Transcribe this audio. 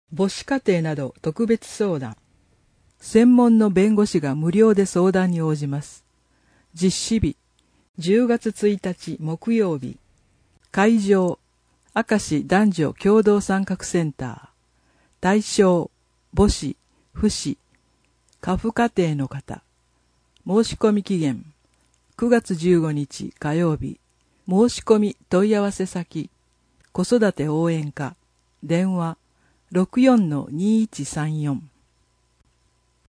母子家庭など特別相談。専門の弁護士が無料で相談に応じます。実施日、10月1日木曜日。会場、明石男女共同参画センター。対象、母子、父子、家父家庭の方。申し込み期限、9月15日火曜日。申し込み問い合わせ先、子育て応援課、電話、64-2134